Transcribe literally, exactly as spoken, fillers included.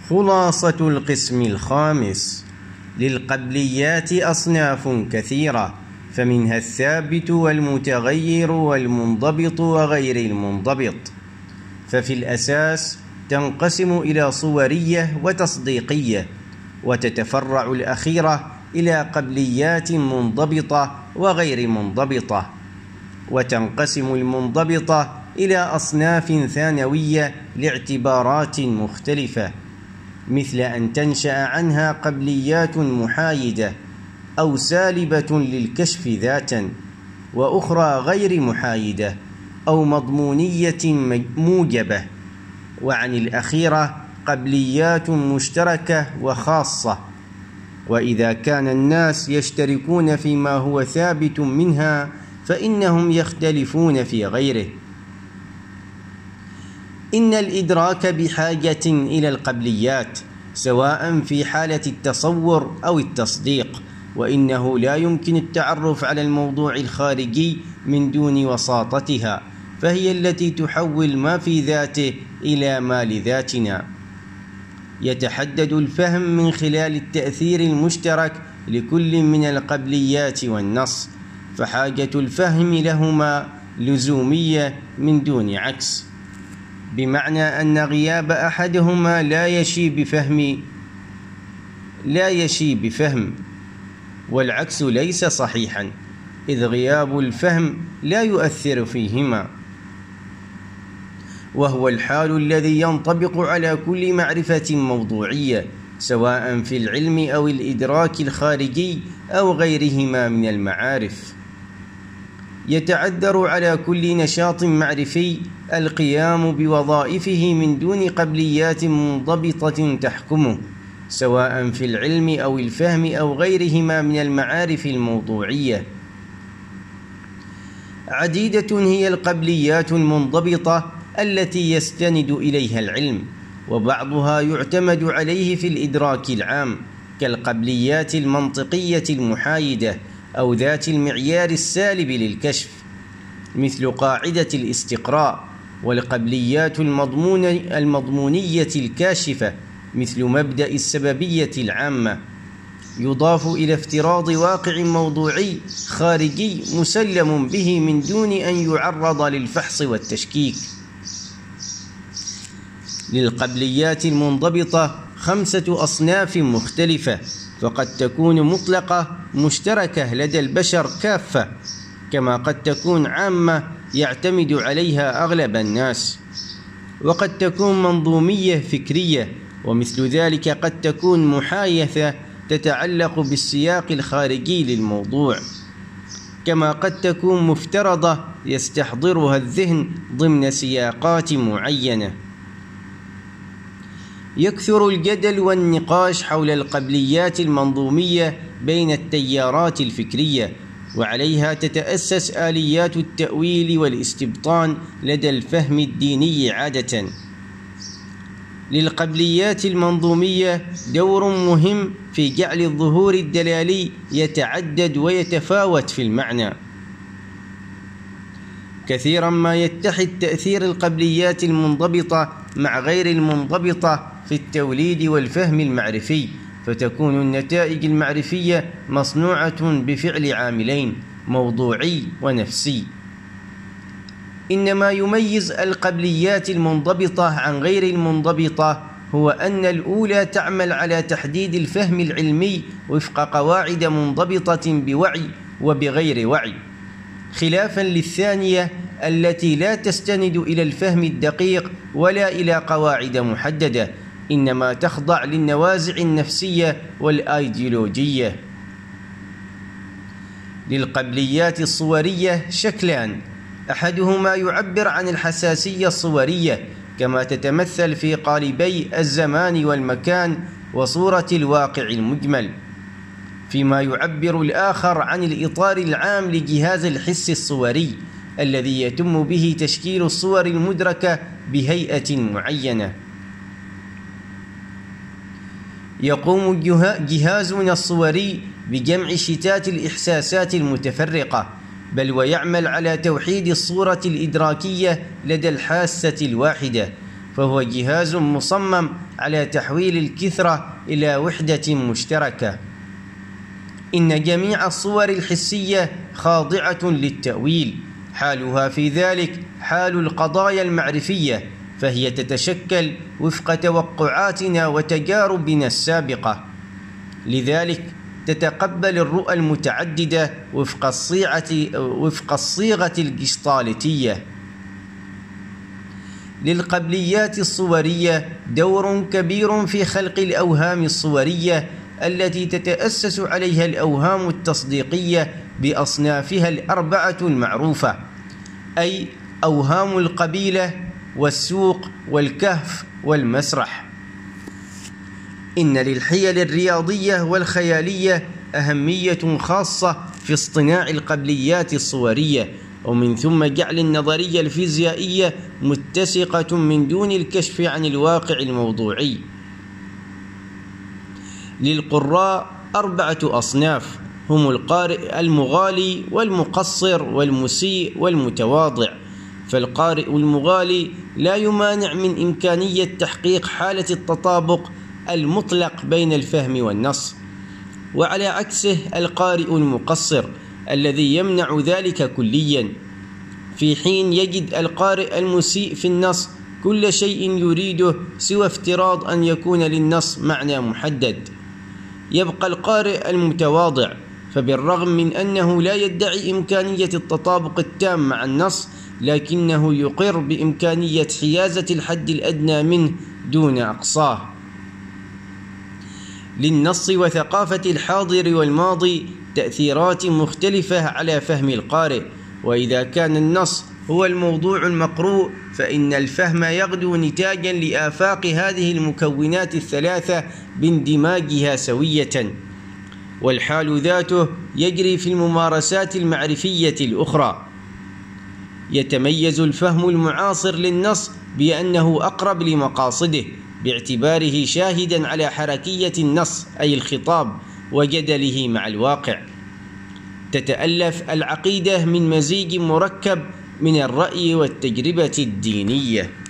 خلاصة القسم الخامس: للقبليات أصناف كثيرة، فمنها الثابت والمتغير والمنضبط وغير المنضبط. ففي الأساس تنقسم إلى صورية وتصديقية، وتتفرع الأخيرة إلى قبليات منضبطة وغير منضبطة. وتنقسم المنضبطة إلى أصناف ثانوية لاعتبارات مختلفة، مثل أن تنشأ عنها قبليات محايدة أو سالبة للكشف ذاتا، وأخرى غير محايدة أو مضمونية موجبة. وعن الأخيرة قبليات مشتركة وخاصة، وإذا كان الناس يشتركون فيما هو ثابت منها فإنهم يختلفون في غيره. إن الإدراك بحاجة إلى القبليات، سواء في حالة التصور أو التصديق، وإنه لا يمكن التعرف على الموضوع الخارجي من دون وساطتها، فهي التي تحول ما في ذاته إلى ما لذاتنا. يتحدد الفهم من خلال التأثير المشترك لكل من القبليات والنص، فحاجة الفهم لهما لزومية من دون عكس، بمعنى أن غياب أحدهما لا يشي بفهم لا يشي بفهم والعكس ليس صحيحا، إذ غياب الفهم لا يؤثر فيهما، وهو الحال الذي ينطبق على كل معرفة موضوعية، سواء في العلم أو الإدراك الخارجي أو غيرهما من المعارف. يتعذر على كل نشاط معرفي القيام بوظائفه من دون قبليات منضبطة تحكمه، سواء في العلم أو الفهم أو غيرهما من المعارف الموضوعية. عديدة هي القبليات المنضبطة التي يستند إليها العلم، وبعضها يعتمد عليه في الإدراك العام، كالقبليات المنطقية المحايدة أو ذات المعيار السالب للكشف، مثل قاعدة الاستقراء، والقبليات المضمونية الكاشفة، مثل مبدأ السببية العامة، يضاف إلى افتراض واقع موضوعي خارجي مسلم به من دون أن يعرض للفحص والتشكيك. للقبليات المنضبطة خمسة أصناف مختلفة، فقد تكون مطلقة مشتركة لدى البشر كافة، كما قد تكون عامة يعتمد عليها أغلب الناس، وقد تكون منظومية فكرية، ومثل ذلك قد تكون محايثة تتعلق بالسياق الخارجي للموضوع، كما قد تكون مفترضة يستحضرها الذهن ضمن سياقات معينة. يكثر الجدل والنقاش حول القبليات المنظومية بين التيارات الفكرية، وعليها تتأسس آليات التأويل والاستبطان لدى الفهم الديني عادة. للقبليات المنظومية دور مهم في جعل الظهور الدلالي يتعدد ويتفاوت في المعنى. كثيرا ما يتحد تأثير القبليات المنضبطة مع غير المنضبطة في التوليد والفهم المعرفي، فتكون النتائج المعرفية مصنوعة بفعل عاملين، موضوعي ونفسي. إنما يميز القبليات المنضبطة عن غير المنضبطة هو أن الأولى تعمل على تحديد الفهم العلمي وفق قواعد منضبطة بوعي وبغير وعي، خلافا للثانية التي لا تستند إلى الفهم الدقيق ولا إلى قواعد محددة، إنما تخضع للنوازع النفسية والأيديولوجية. للقبليات الصورية شكلان، أحدهما يعبر عن الحساسية الصورية، كما تتمثل في قالبي الزمان والمكان وصورة الواقع المجمل، فيما يعبر الآخر عن الإطار العام لجهاز الحس الصوري الذي يتم به تشكيل الصور المدركة بهيئة معينة. يقوم جهازنا الصوري بجمع شتات الإحساسات المتفرقة، بل ويعمل على توحيد الصورة الإدراكية لدى الحاسة الواحدة، فهو جهاز مصمم على تحويل الكثرة إلى وحدة مشتركة. إن جميع الصور الحسية خاضعة للتأويل، حالها في ذلك حال القضايا المعرفية، فهي تتشكل وفق توقعاتنا وتجاربنا السابقة، لذلك تتقبل الرؤى المتعددة وفق الصيغة وفق الصيغة الجستالتية. للقبليات الصورية دور كبير في خلق الأوهام الصورية التي تتأسس عليها الأوهام التصديقية بأصنافها الأربعة المعروفة، أي أوهام القبيلة والسوق والكهف والمسرح. إن للحيل الرياضية والخيالية أهمية خاصة في اصطناع القبليات الصورية، ومن ثم جعل النظرية الفيزيائية متسقة من دون الكشف عن الواقع الموضوعي. للقراء أربعة أصناف، هم القارئ المغالي والمقصر والمسيء والمتواضع. فالقارئ المغالي لا يمانع من إمكانية تحقيق حالة التطابق المطلق بين الفهم والنص، وعلى عكسه القارئ المقصر الذي يمنع ذلك كليا، في حين يجد القارئ المسيء في النص كل شيء يريده سوى افتراض أن يكون للنص معنى محدد. يبقى القارئ المتواضع، فبالرغم من أنه لا يدعي إمكانية التطابق التام مع النص، لكنه يقر بإمكانية حيازة الحد الأدنى منه دون أقصاه. للنص وثقافة الحاضر والماضي تأثيرات مختلفة على فهم القارئ، وإذا كان النص هو الموضوع المقروء فإن الفهم يغدو نتاجا لآفاق هذه المكونات الثلاثة باندماجها سوية، والحال ذاته يجري في الممارسات المعرفية الأخرى. يتميز الفهم المعاصر للنص بأنه أقرب لمقاصده باعتباره شاهدا على حركية النص أي الخطاب وجدله مع الواقع. تتألف العقيدة من مزيج مركب من الرأي والتجربة الدينية.